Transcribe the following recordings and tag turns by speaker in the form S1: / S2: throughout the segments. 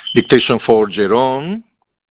S1: Dictation for Jerome,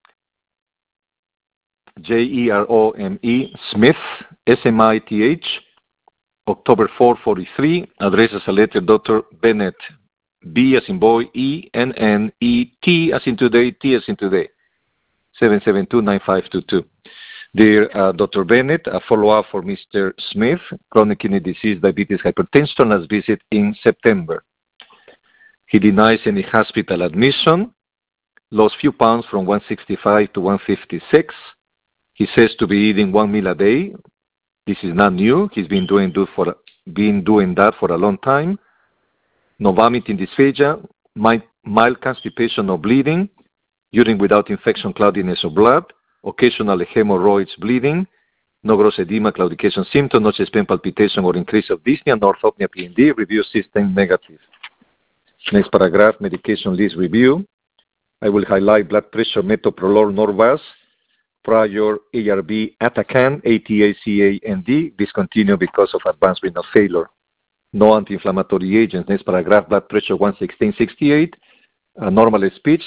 S1: Jerome Smith, SMITH, October 4, 43, address as a letter Dr. Bennett, B as in boy, E-N-N-E-T as in today, T as in today, 772-9522. Dear Dr. Bennett, a follow-up for Mr. Smith, chronic kidney disease, diabetes, hypertension, last visit in September. He denies any hospital admission, lost few pounds from 165 to 156. He says to be eating 1 meal a day. This is not new. He's been doing that for a long time. No vomiting, dysphagia, mild constipation, no bleeding, urine without infection, cloudiness of blood, occasional hemorrhoids, bleeding, no gross edema, claudication symptom, no chest pain, palpitation, or increase of dyspnea, nor orthopnea, P&D, review system negative. Next paragraph, medication list review. I will highlight blood pressure, metoprolol, Norvasc, prior ARB, Atacand, ATA-CA-ND, discontinued because of advanced renal failure. No anti-inflammatory agents. Next paragraph, blood pressure 116/68, normal speech,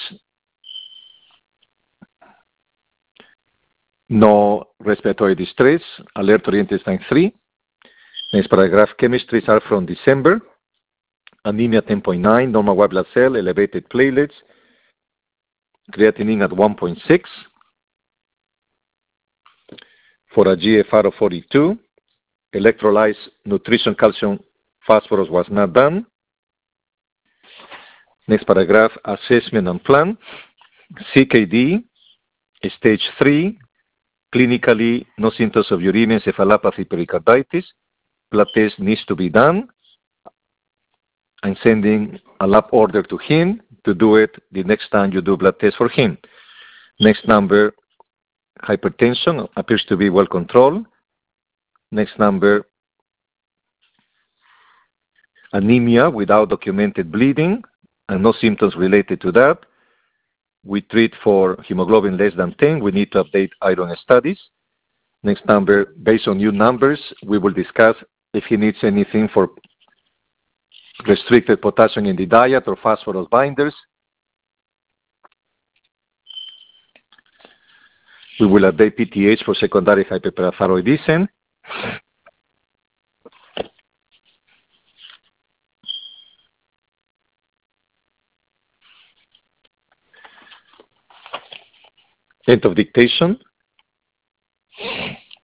S1: no respiratory distress, alert oriented sign 3. Next paragraph, chemistries are from December, anemia 10.9, normal white blood cell, elevated platelets, creatinine at 1.6, for a GFR of 42, electrolytes, nutrition, calcium, phosphorus was not done. Next paragraph, assessment and plan, CKD, stage 3, clinically no symptoms of uremia, encephalopathy, pericarditis, blood test needs to be done. I'm sending a lab order to him to do it the next time you do blood test for him. Next number, hypertension appears to be well controlled. Next number, anemia without documented bleeding and no symptoms related to that. We treat for hemoglobin less than 10. We need to update iron studies. Next number, based on new numbers, we will discuss if he needs anything for restricted potassium in the diet or phosphorus binders. We will update PTH for secondary hyperparathyroidism. End of dictation.